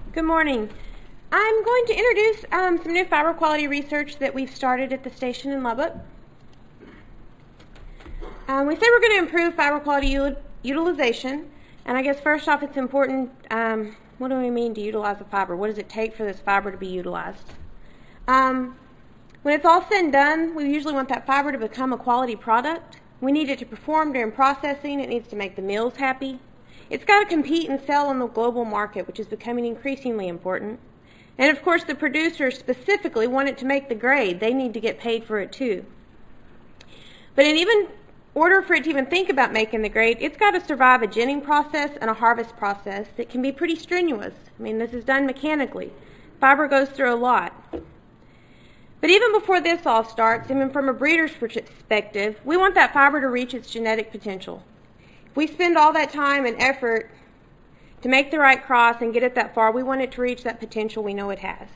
Good morning. I'm going to introduce some new fiber quality research that we've started at the station in Lubbock. We say we're going to improve fiber quality utilization, and I guess first off it's important, what do we mean to utilize a fiber? What does it take for this fiber to be utilized? When it's all said and done, we usually want that fiber to become a quality product. We need it to perform during processing. It needs to make the mills happy. It's got to compete and sell on the global market, which is becoming increasingly important. And of course, the producers specifically want it to make the grade. They need to get paid for it too. But in order for it to even think about making the grade, it's got to survive a ginning process and a harvest process that can be pretty strenuous. I mean, this is done mechanically. Fiber goes through a lot. But even before this all starts, even from a breeder's perspective, we want that fiber to reach its genetic potential. If we spend all that time and effort to make the right cross and get it that far, we want it to reach that potential we know it has.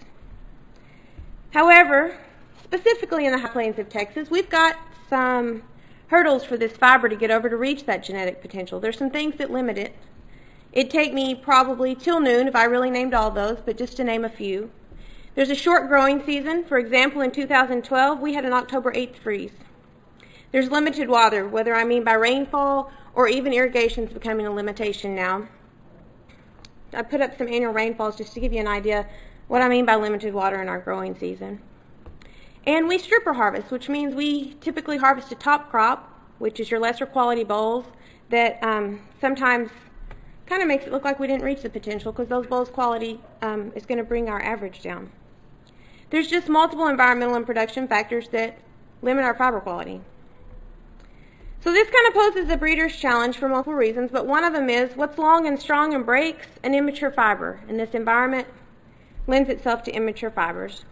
However, specifically in the high plains of Texas, we've got some hurdles for this fiber to get over to reach that genetic potential. There's some things that limit it. It'd take me probably till noon if I really named all those, but just to name a few. There's a short growing season. For example, in 2012, we had an October 8th freeze. There's limited water, whether I mean by rainfall or even irrigation is becoming a limitation now. I put up some annual rainfalls just to give you an idea what I mean by limited water in our growing season. And we stripper harvest, which means we typically harvest a top crop, which is your lesser quality bolls, that sometimes kind of makes it look like we didn't reach the potential because those bolls quality is going to bring our average down. There's just multiple environmental and production factors that limit our fiber quality. So this kind of poses a breeder's challenge for multiple reasons, but one of them is what's long and strong and breaks an immature fiber, and this environment lends itself to immature fibers.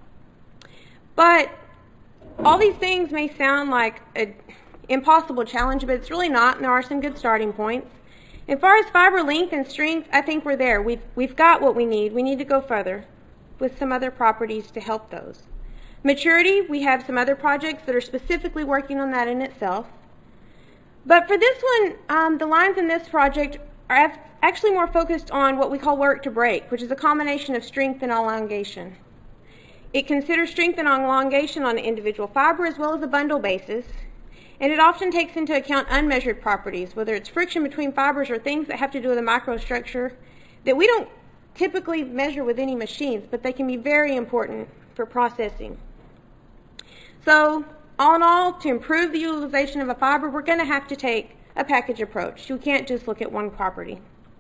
But all these things may sound like an impossible challenge, but it's really not, and there are some good starting points. As far as fiber length and strength, I think we're there. We've got what we need. We need to go further with some other properties to help those. Maturity, we have some other projects that are specifically working on that in itself. But for this one, the lines in this project are actually more focused on what we call work to break, which is a combination of strength and elongation. It considers strength and elongation on an individual fiber as well as a bundle basis, and it often takes into account unmeasured properties, whether it's friction between fibers or things that have to do with the microstructure that we don't typically measure with any machines, but they can be very important for processing. So, all in all, to improve the utilization of a fiber, we're going to have to take a package approach. You can't just look at one property.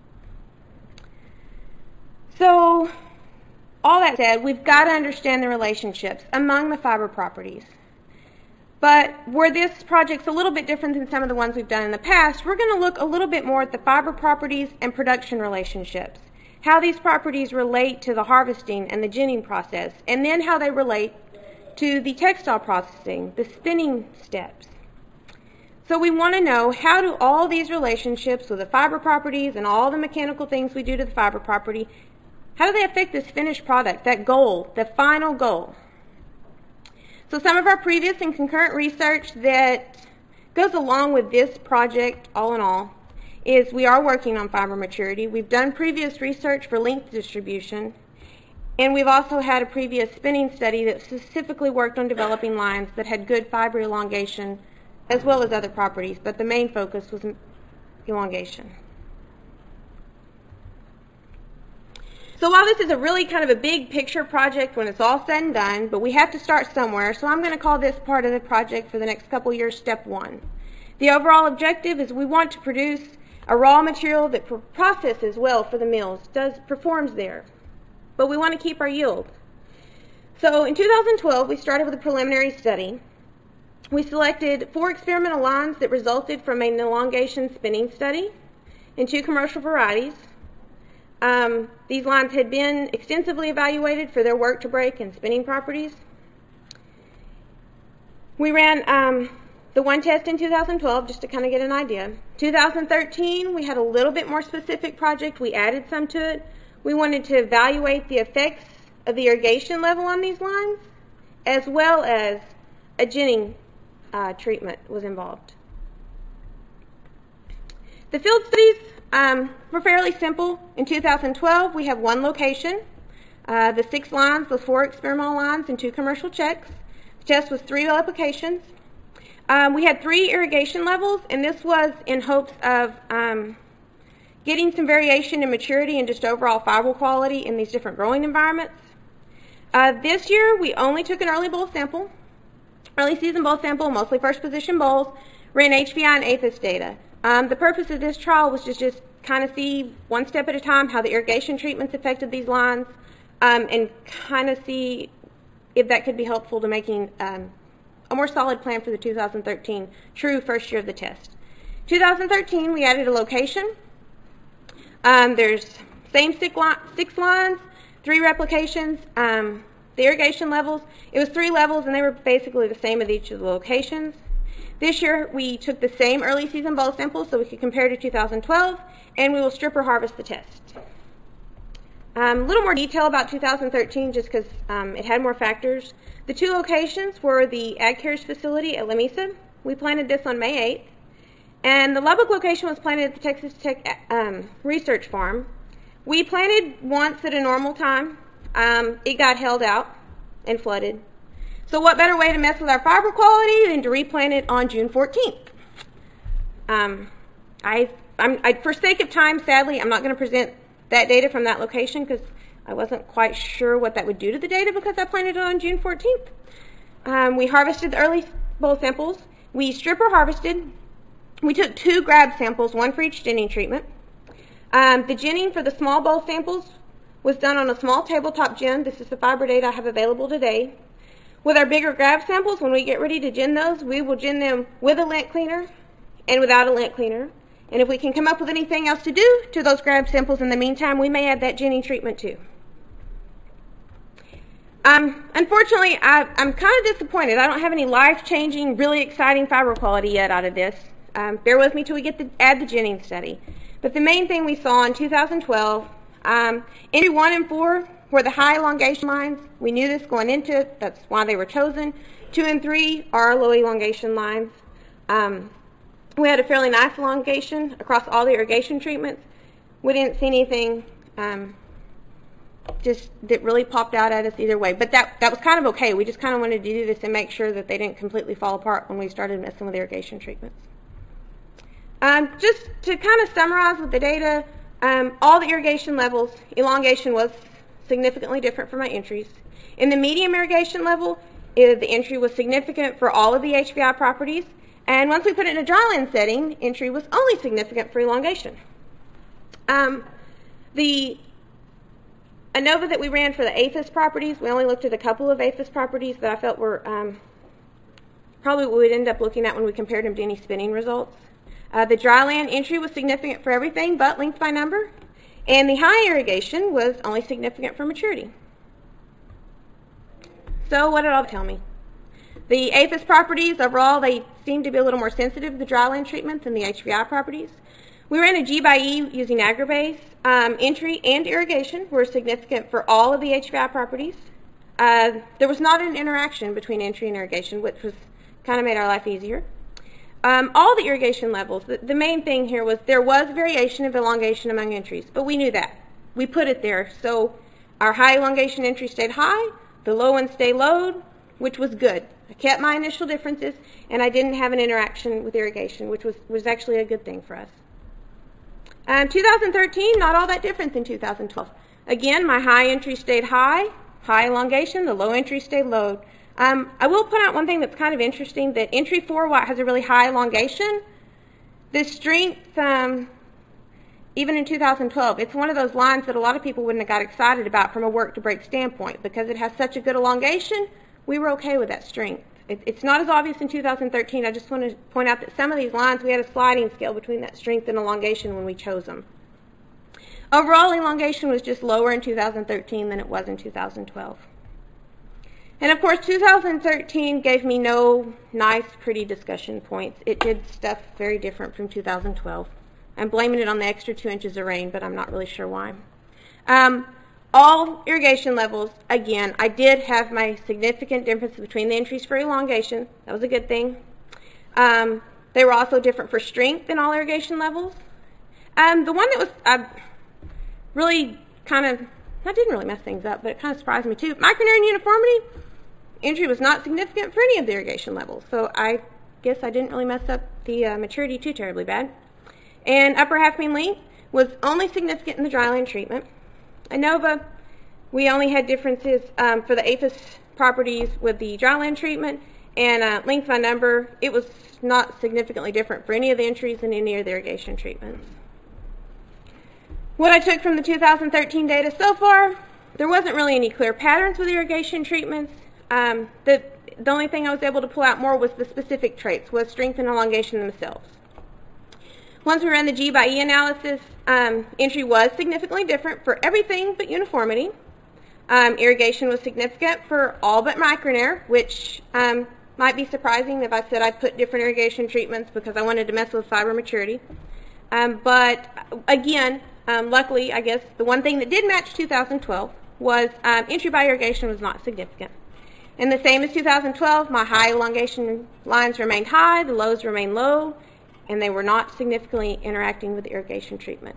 So, all that said, we've got to understand the relationships among the fiber properties. But where this project's a little bit different than some of the ones we've done in the past, we're going to look a little bit more at the fiber properties and production relationships, how these properties relate to the harvesting and the ginning process, and then how they relate to the textile processing, the spinning steps. So we want to know, how do all these relationships with the fiber properties and all the mechanical things we do to the fiber property, how do they affect this finished product, that goal, the final goal? So some of our previous and concurrent research that goes along with this project, all in all, is we are working on fiber maturity. We've done previous research for length distribution, and we've also had a previous spinning study that specifically worked on developing lines that had good fiber elongation as well as other properties, but the main focus was elongation. So while this is a really kind of a big picture project when it's all said and done, but we have to start somewhere, so I'm going to call this part of the project for the next couple years step one. The overall objective is we want to produce a raw material that processes well for the mills, performs there, but we want to keep our yield. So in 2012, we started with a preliminary study. We selected 4 experimental lines that resulted from an elongation spinning study in 2 commercial varieties. These lines had been extensively evaluated for their work to break and spinning properties. We ran the one test in 2012 just to kind of get an idea. 2013, we had a little bit more specific project. We added some to it. We wanted to evaluate the effects of the irrigation level on these lines, as well as a ginning treatment was involved. The field studies were fairly simple. In 2012, we have one location, the 6 lines, the 4 experimental lines, and 2 commercial checks. The test was 3 applications. We had 3 irrigation levels, and this was in hopes of getting some variation in maturity and just overall fiber quality in these different growing environments. This year, we only took an early boll sample, early season boll sample, mostly first position bolls, ran HVI and APHIS data. The purpose of this trial was to just kind of see one step at a time how the irrigation treatments affected these lines, and kind of see if that could be helpful to making a more solid plan for the 2013 true first year of the test. 2013, we added a location. There's same 6 lines, 3 replications. The irrigation levels, it was 3 levels, and they were basically the same at each of the locations. This year, we took the same early season boll samples so we could compare to 2012, and we will strip or harvest the test. A little more detail about 2013 just because it had more factors. The 2 locations were the AgCares facility at Lamesa. We planted this on May 8th. And the Lubbock location was planted at the Texas Tech Research Farm. We planted once at a normal time. It got held out and flooded. So what better way to mess with our fiber quality than to replant it on June 14th? For sake of time, sadly, I'm not going to present that data from that location because I wasn't quite sure what that would do to the data because I planted it on June 14th. We harvested the early boll samples. We strip or harvested. We took 2 grab samples, 1 for each ginning treatment. The ginning for the small boll samples was done on a small tabletop gin. This is the fiber data I have available today. With our bigger grab samples, when we get ready to gin those, we will gin them with a lint cleaner and without a lint cleaner. And if we can come up with anything else to do to those grab samples in the meantime, we may add that ginning treatment too. Unfortunately, I'm kind of disappointed. I don't have any life-changing, really exciting fiber quality yet out of this. Bear with me till we get to add the ginning study. But the main thing we saw in 2012, entry 1 and 4 were the high elongation lines. We knew this going into it. That's why they were chosen. 2 and 3 are low elongation lines. We had a fairly nice elongation across all the irrigation treatments. We didn't see anything just that really popped out at us either way. But that was kind of okay. We just kind of wanted to do this and make sure that they didn't completely fall apart when we started messing with irrigation treatments. Just to kind of summarize with the data, all the irrigation levels, elongation was significantly different for my entries. In the medium irrigation level, the entry was significant for all of the HVI properties, and once we put it in a dryland setting, entry was only significant for elongation. The ANOVA that we ran for the APHIS properties, we only looked at a couple of APHIS properties that I felt were probably what we'd end up looking at when we compared them to any spinning results. The dryland entry was significant for everything but length by number, and the high irrigation was only significant for maturity. So what did all that tell me? The APHIS properties, overall, they seem to be a little more sensitive to the dryland treatment than the HVI properties. We ran a G by E using Agribase. Entry and irrigation were significant for all of the HVI properties. There was not an interaction between entry and irrigation, which was kind of made our life easier. All the irrigation levels, the main thing here was there was variation of elongation among entries, but we knew that. We put it there, so our high elongation entry stayed high, the low one stayed low, which was good. I kept my initial differences, and I didn't have an interaction with irrigation, which was actually a good thing for us. 2013, not all that different than 2012. Again, my high entry stayed high elongation, the low entry stayed low. I will point out one thing that's kind of interesting, that entry 4, while it has a really high elongation, the strength, even in 2012, it's one of those lines that a lot of people wouldn't have got excited about from a work to break standpoint. Because it has such a good elongation, we were okay with that strength. It's not as obvious in 2013. I just want to point out that some of these lines, we had a sliding scale between that strength and elongation when we chose them. Overall, elongation was just lower in 2013 than it was in 2012. And of course, 2013 gave me no nice, pretty discussion points. It did stuff very different from 2012. I'm blaming it on the extra 2 inches of rain, but I'm not really sure why. All irrigation levels, again, I did have my significant difference between the entries for elongation. That was a good thing. They were also different for strength in all irrigation levels. The one that was really kind of, that didn't really mess things up, but it kind of surprised me too. Micronear uniformity, entry was not significant for any of the irrigation levels, so I guess I didn't really mess up the maturity too terribly bad. And upper half mean length was only significant in the dryland treatment. ANOVA, we only had differences for the APHIS properties with the dryland treatment, and length by number, it was not significantly different for any of the entries in any of the irrigation treatments. What I took from the 2013 data so far, there wasn't really any clear patterns with irrigation treatments. The only thing I was able to pull out more was the specific traits, was strength and elongation themselves. Once we ran the G by E analysis, entry was significantly different for everything but uniformity. Irrigation was significant for all but micronear, which might be surprising if I said I'd put different irrigation treatments because I wanted to mess with fiber maturity. But again, luckily, I guess, the one thing that did match 2012 was entry by irrigation was not significant. And the same as 2012, my high elongation lines remained high, the lows remained low, and they were not significantly interacting with the irrigation treatment.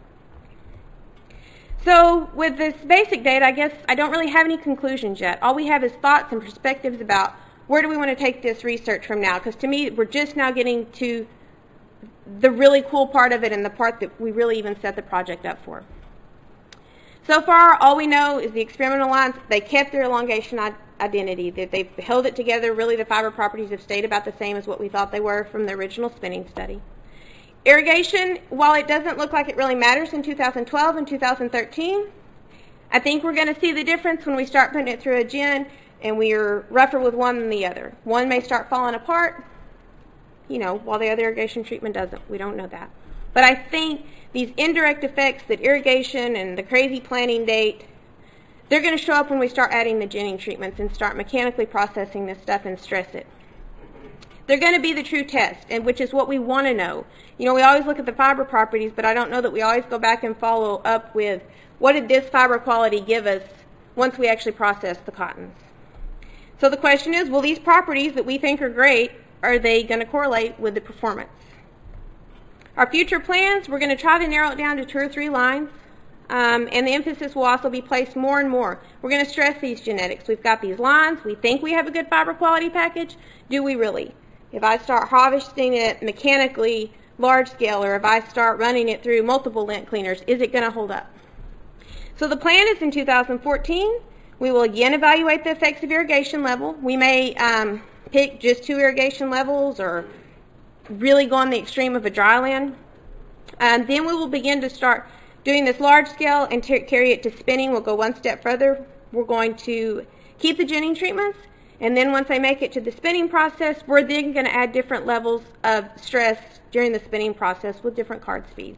So with this basic data, I guess I don't really have any conclusions yet. All we have is thoughts and perspectives about where do we want to take this research from now, because to me, we're just now getting to the really cool part of it and the part that we really even set the project up for. So far, all we know is the experimental lines, they kept their elongation identity, that they've held it together. Really, the fiber properties have stayed about the same as what we thought they were from the original spinning study. Irrigation, while it doesn't look like it really matters in 2012 and 2013, I think we're going to see the difference when we start putting it through a gen and we are rougher with one than the other. One may start falling apart, you know, while the other irrigation treatment doesn't. We don't know that. But I think these indirect effects that irrigation and the crazy planting date, they're going to show up when we start adding the ginning treatments and start mechanically processing this stuff and stress it. They're going to be the true test, and which is what we want to know. You know, we always look at the fiber properties, but I don't know that we always go back and follow up with what did this fiber quality give us once we actually process the cottons. So the question is, will these properties that we think are great, are they going to correlate with the performance? Our future plans, we're going to try to narrow it down to 2 or 3 lines, and the emphasis will also be placed more and more. We're going to stress these genetics. We've got these lines. We think we have a good fiber quality package. Do we really? If I start harvesting it mechanically large scale, or if I start running it through multiple lint cleaners, is it going to hold up? So the plan is in 2014, we will again evaluate the effects of irrigation level. We may pick just 2 irrigation levels or really go on the extreme of a dryland. Then we will begin to start doing this large scale and carry it to spinning. We'll go one step further. We're going to keep the ginning treatments, and then once I make it to the spinning process, we're then going to add different levels of stress during the spinning process with different card speeds.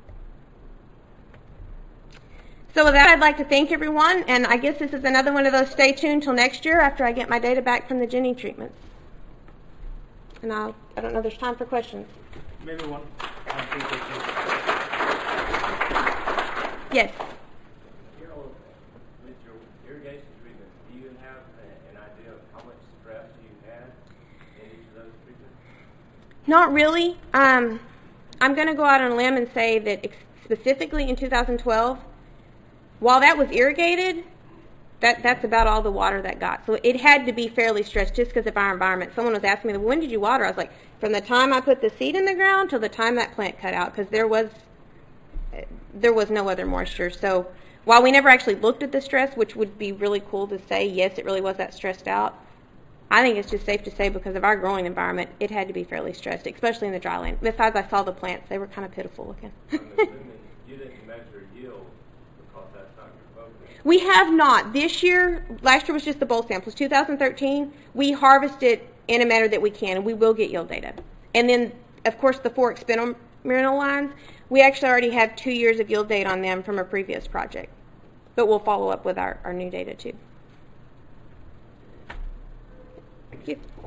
So with that, I'd like to thank everyone, and I guess this is another one of those stay tuned till next year after I get my data back from the ginning treatments. And I don't know if there's time for questions. Maybe one. Yes. Carol, with your irrigation treatments, do you have an idea of how much stress you had in each of those treatments? Not really. I'm going to go out on a limb and say that specifically in 2012, while that was irrigated, that's about all the water that got. So it had to be fairly stressed just because of our environment. Someone was asking me, when did you water? I was like, from the time I put the seed in the ground till the time that plant cut out, because there was no other moisture. So while we never actually looked at the stress, which would be really cool to say, yes, it really was that stressed out, I think it's just safe to say because of our growing environment, it had to be fairly stressed, especially in the dryland. Besides, I saw the plants. They were kind of pitiful looking. I'm assuming you didn't measure yield because that's not your focus. We have not. This year, last year was just the bowl samples. 2013, we harvested in a manner that we can, and we will get yield data. And then, of course, the 4 experimental lines, we actually already have 2 years of yield data on them from a previous project. But we'll follow up with our new data, too. Thank you.